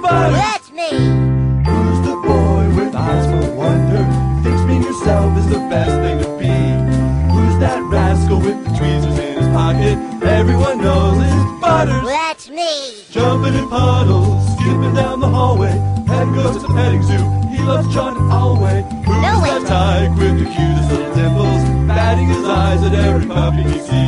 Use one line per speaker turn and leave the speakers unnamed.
Butters.
That's me.
Who's the boy with eyes full of wonder, who thinks being yourself is the best thing to be? Who's that rascal with the tweezers in his pocket? Everyone knows it's Butters.
That's me.
Jumping in puddles, skipping down the hallway, and goes to the petting zoo. He loves John Alway. Who's
No way.
that tyke with the cutest little dimples, batting his eyes at every puppy he sees?